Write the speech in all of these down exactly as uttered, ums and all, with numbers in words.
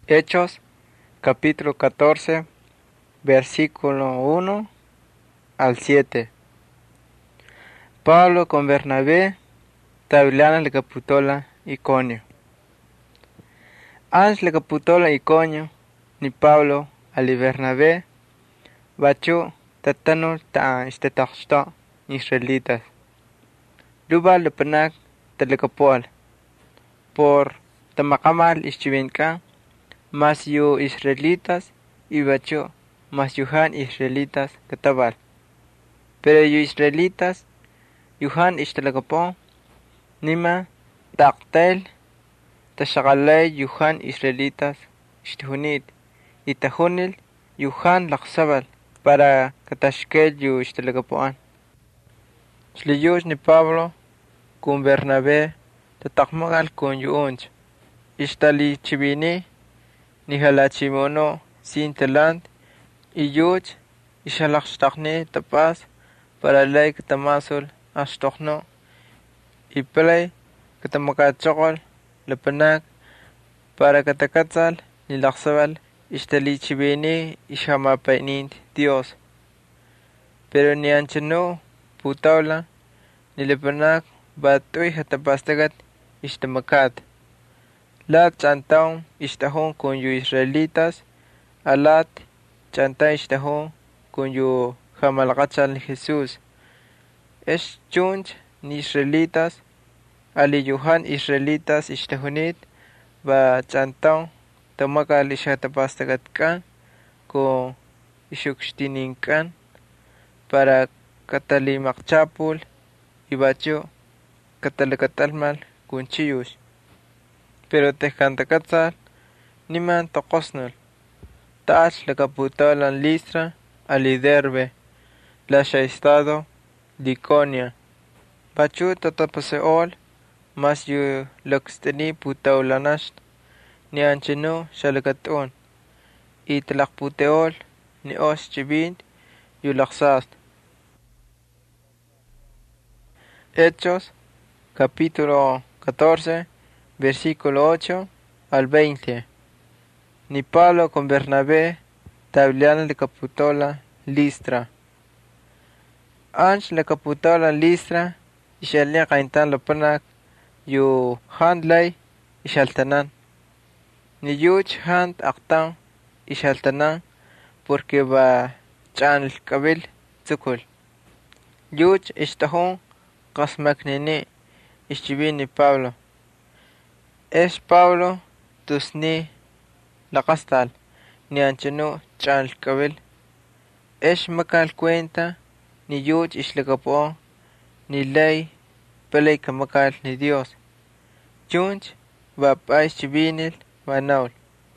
Hechos, capítulo catorce, versículo uno al siete. Pablo con Bernabé, tabilana le caputola Iconio. Ans le caputola Iconio, ni Pablo ali Bernabé, bachu tatanul ta istetaxta israelitas. Luba le penak telecapol, por tamakamal ischibinka, mas yu israelitas y bachu mas yuhan israelitas katabal. Pero yu israelitas yuhan ishtelecapo, nima taqtel tashagalay yuhan israelitas ishtihunit, y tahunil yuhan laxabal para katashkel yu ishtelecapoan. Shliyush ni Pablo con Bernabé tatakmagal con yuunch, ishtali chibini ni halachimono sin talant, y yuch ishalakshtakni tapas para lay katamasul ashtokno, y play katamakachokol lepanak para katakatzal ni laksabal ishtali chibini ishamapainint Dios. Pero ni anchano putawla ni lepanak batoy hatapastagat ishtamakat. Lat chantaun ishtahon con yu israelitas, alat chanta ishtahon con yu jamalakachal Jesús. Es chunch ni israelitas, ali yuhan israelitas ishtahunit, ba chantaun tamakal ishatapastagatkan con ishukshtininkan para katalimakchapul y bacho katalakatalmal con chiyush. Pero tehkantakatzal niman tokosnul, taach la caputalan Listra, ali Derbe, la estado Liconia. Bachu tatapaseol, mas yu laksteni putaulanasht, ni ancheno shalakaton, y tlakputeol, ni os chibint, yu laksast. Hechos, capítulo catorce, versículo ocho al veinte. Ni Pablo con Bernabé, tabliana de caputola Listra. Anch la caputola Listra, ishalia kaintan lopanak, yu handlay ishaltanan. Ni yuch hand aktan ishaltanan, porque va chan el kabil tsukul. Yuch ishtahon kasmaknini ishchibini Pablo. Es Pablo tusni lakastal ni anchano chan el kabil. Es makal cuenta ni yuch ishlakapo ni ley pelay kamakal ni Dios. Chunch va pais chibinil manaul.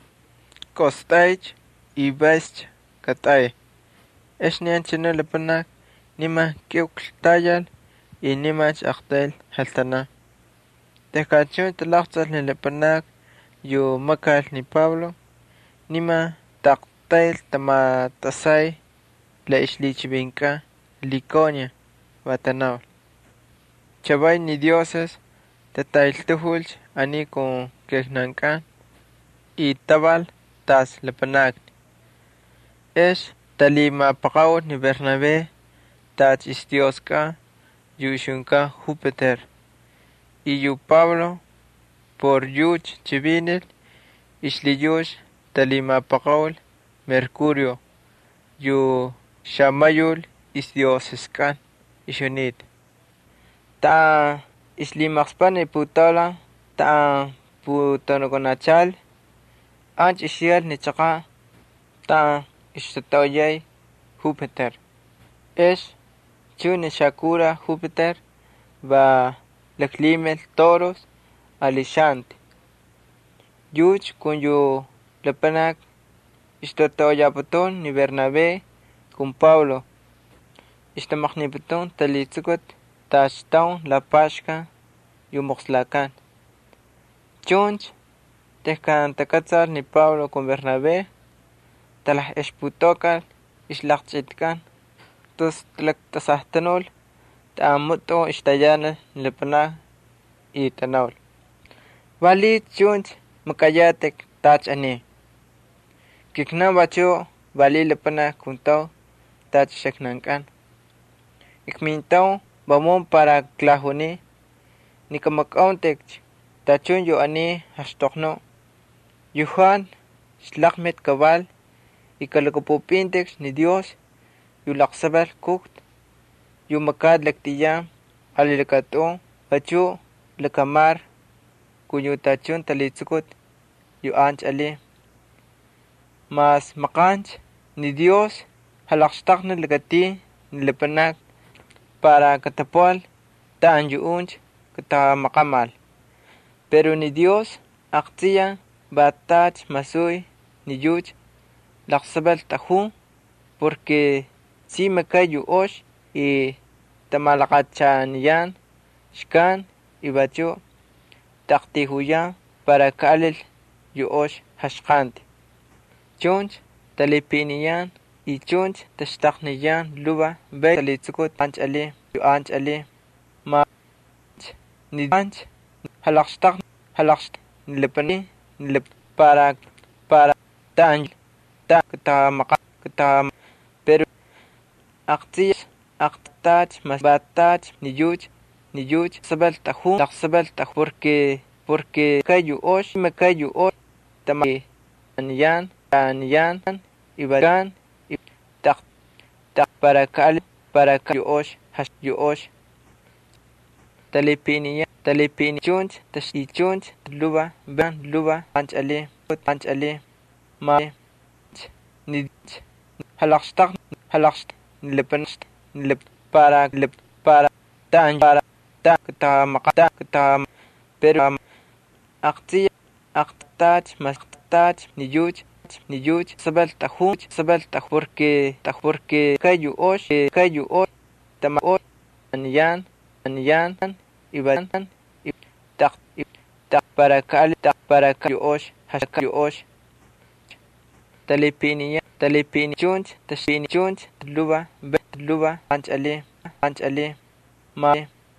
Kostaich y baich katay. Es ni anchano lepanak nima kiukl tayal y nimach aktel haltana. Tekachun talaktzal ni lepanak yu makal ni Pablo, nima taktail tama tasay la ishlichibinka Liconia Watanaw. Chabay ni dioses tatail tuhulch ani con kegnankan y tabal tas lepanak. Es talima pakaw ni Bernabé tach istioska yushunka Júpiter. Y yu Pablo por yuch chibinil ishliyush talima pakaw Mercurio yu shamayul isdioseskan ishunit. Ta islimaxpani putala ta putonokonachal anch ishial ni chaka ta istatoyay Júpiter. Es chuni shakura Júpiter va leklimel toros alishant. Yuch con yu lepanak istatoyapaton ni Bernabé con Pablo. Istamaknipaton talitzukot tachtaun la pashka yu moxlakan. Chunch tehkan takatzal ni Pablo con Bernabé talah esputokal islakchitkan tus tlak tasahtanul ta'amuto ishtayana lepanak y tanaul. Valit chunch makayatek tach ani. kikna bacho bali lepana kuntao tach shaknankan. Ikmintao bamon para klahuni nikamakauntech tachun yo ani hastokno. Yuhan shlakmet kabal ikalakapupintex ni Dios yulaksabal kukt yumakad laktiyam alilakato bacho lakamar kunyo tachun talitzukut yu anch ali. Mas makanch ni Dios halakstakna lakati nilapanak para katapol taan yu unch kata makamal. Pero ni Dios aktiya batach masuy ni yuch laksabal tahu porque si makay yu osh y tamalakachaniyan shkan y bacho taktihuyan para kalil yu osh hashkant. Chunch talipiniyan y chunch tashtakniyan luba bay talitzukut anch ali yu anch ali ma ni anch halakstak halakstak nilipani nilip para para taan ta kata maka kata pero akti aktach mas batach ni yuch ni yuch sabal tahu sabal tahu porque porque kayu osh me kayu osh tamay yan yan ibaran tak tak para kal para kayu osh has yu osh talipiniya talipini chunch tashi chunch luba ban luba anch ali anch ali ma ni halakstak halakstak nilapan nilip para lip para taan para ta kata makata kata pero akti aktach mas tach ni yuch ni yuch sabal tahu sabal tahu porque tahu porque kayu osh kayu osh tama osh anyan anyan iban tak tak para kal tak para kayu osh haskayu osh talipiniya talipini chunch tashini chunch luba bet luba anch ali anch ali ma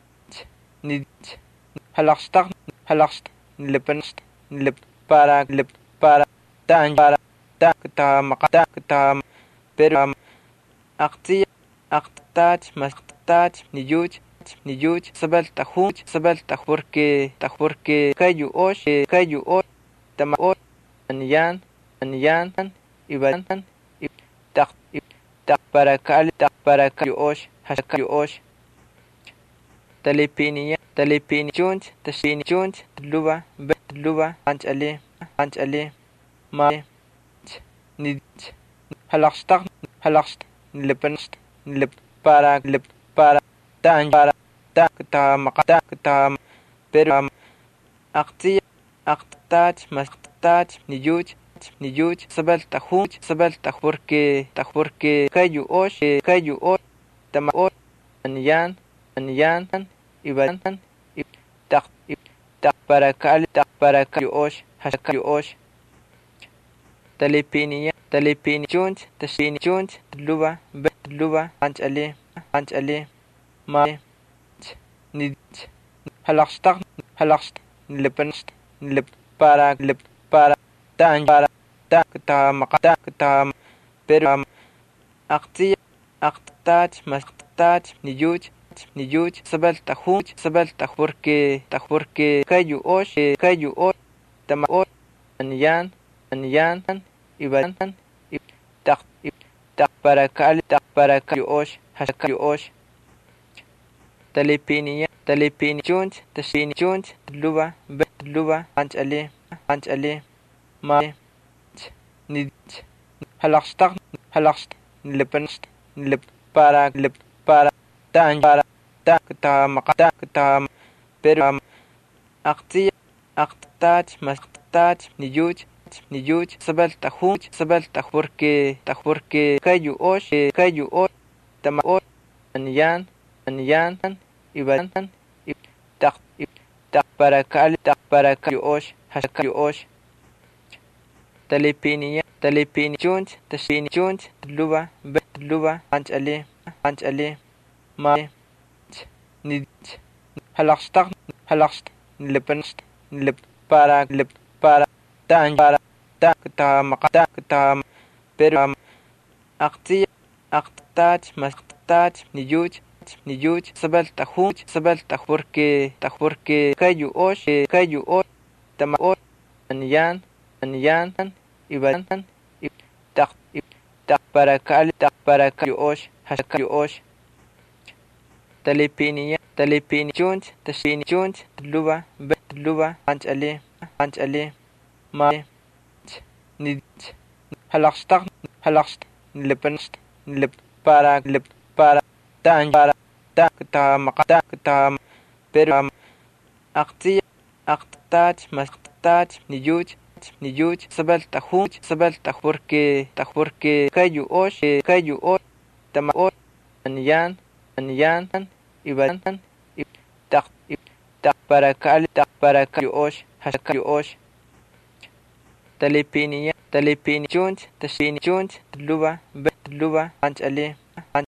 ni halakstak halakstak nilapan nilip para lip para taan para ta kata makata kata pero akti aktach mas tach ni yuch ni yuch sabal tahu sabal tahu porque tahu porque kayu osh kayu osh tama osh anyan anyan iban tak tak para kal tak para kayu osh haskayu osh talipiniya talipini chunch tashini chunch luba bet luba anch ali anch ali ma ni halakstak halakstak nilapan nilip para lip para taan para ta kata makata kata pero akti aktach mas tach ni yuch ni yuch sabal tahu sabal tahu porque tahu porque kayu osh kayu osh tama osh anyan anyan iban tak tak para kal tak para kayu osh haskayu osh talipiniya talipini chunch tashini chunch luba bet luba anch ali anch ali ma ni halakstak halakstak nilapan nilip para lip para taan para ta kata makata kata pero akti aktach mas tach ni yuch ni yuch sabal tahu sabal tahu porque tahu porque kayu osh kayu osh tama osh anyan anyan iban tak tak para kal tak para kayu osh haskayu osh talipiniya talipini chunch tashini chunch luba bet luba anch ali anch ali ma ni halakstak halakstak nilapan nilip para lip para taan para ta kata makata kata pero akti aktach mas tach ni yuch ni yuch sabal tahu sabal tahu porque tahu porque kayu osh kayu osh tama osh anyan anyan iban tak tak para kal tak para kayu osh haskayu osh talipiniya talipini chunch tashini chunch luba bet luba anch ali anch ali ma ni halakstak halakstak nilapan nilip para lip para taan para ta ta maqata ta pero aqti aqtat mastat niyuch niyuch sabal tajun sabal taj porque taj porque kayu osh kayu osh tama osh anyan anyan iban tak tak para kal tak para kayu osh hashkayu osh talipiniya talipini chunch tashini chunch luba luba anchale anchale ma ni halaqstak halaqst lepenst lep para lep para tan para ta ta maqata ta pero aqti aqtat mastat niyuch niyuch sabal tajun sabal taj porque taj porque kayu osh kayu osh tama osh anyan anyan iban tak tak para kal tak para kayu osh hashkayu osh talipiniya talipini chunch tashini chunch luba luba anchale